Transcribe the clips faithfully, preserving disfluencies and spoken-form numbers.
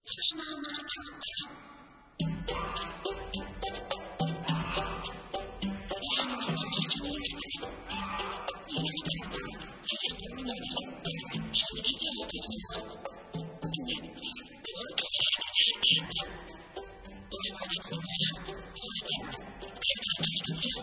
妈妈常看。妈妈的心眼你要看到就像姑娘的脸蛋谁见了的时候你多可爱的一点点妈妈的可爱有点儿咔咔咔的叫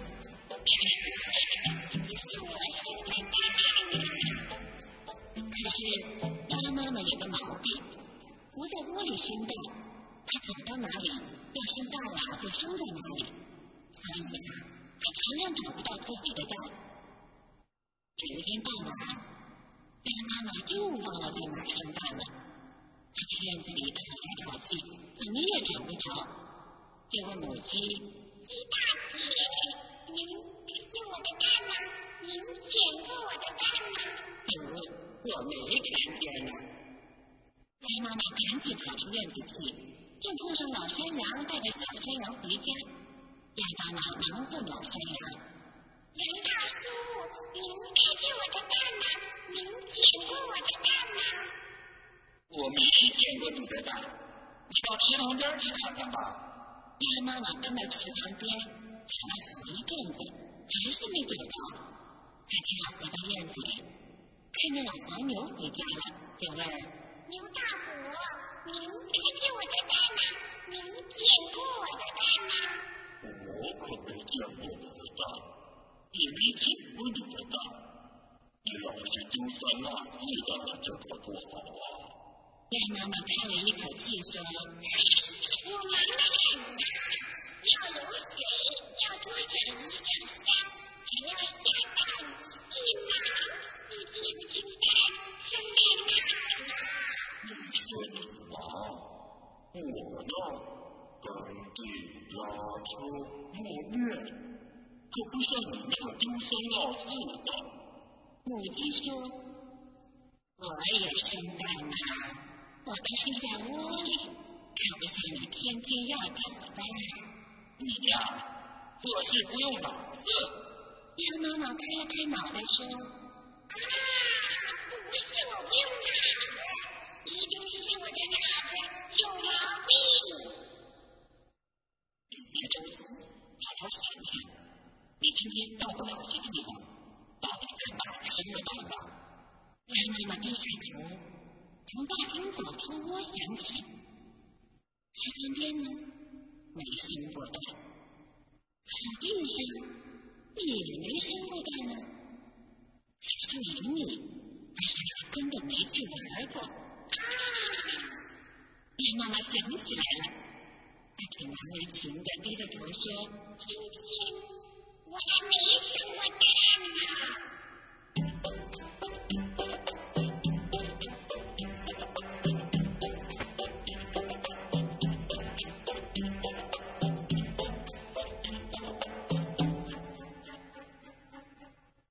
这是我生的蛋。可是鸭妈妈有个毛病，不在窝里生蛋，它走到哪里要生蛋了就生在哪里，所以啊它常常找不到自己的蛋。有一天傍晚，鸭妈妈又忘了在哪儿生蛋了，它在院子里跑来跑去，怎么也找不着，就问母鸡：鸡大姐，您看见我的蛋吗？您捡过我的蛋吗？嗯，我没看见呢。鸭妈妈赶紧跑出院子去，正碰上老山羊带着小山羊回家。鸭妈妈忙问老山羊：杨大叔，您看见我的蛋吗？您捡过我的蛋吗？我没捡过你的蛋，你到池塘边去看看吧。鸭妈妈奔到池塘边，找了好一阵子，还是没找着。她只好回到院子里，看见老黄牛回家了，就问：牛大伯，您看见我的蛋吗？您捡过我的蛋吗？我可没见过你的蛋，也没捡过你的蛋，你老是丢三落四的，这可不好啊。鸭妈妈叹了一口气说：我忙得很呐，要有水，要捉小鱼上山，还要下蛋，一忙就记不清蛋生在哪儿了。你说你忙，我呢，耕地拉车磨面，可不像你那样丢三落四的。母鸡说：我也生蛋呐，我都生在窝里，可不像你天天要找蛋。你呀，做事不用脑子。鸭妈妈拍了拍脑袋说：啊，不是我不用脑子，一定是我的脑子有毛病。你别着急，好好想想，你今天到过哪些地方？到底在哪儿生的蛋吧？鸭妈妈低下头，从大厅走出窝想起，池塘边呢没生过蛋，草地上也没生过蛋呢，小树林里，哎呀，根本没去玩过。啊！鸭妈妈想起来了，她挺难为情的，低着头说：今天我还没生过蛋呢。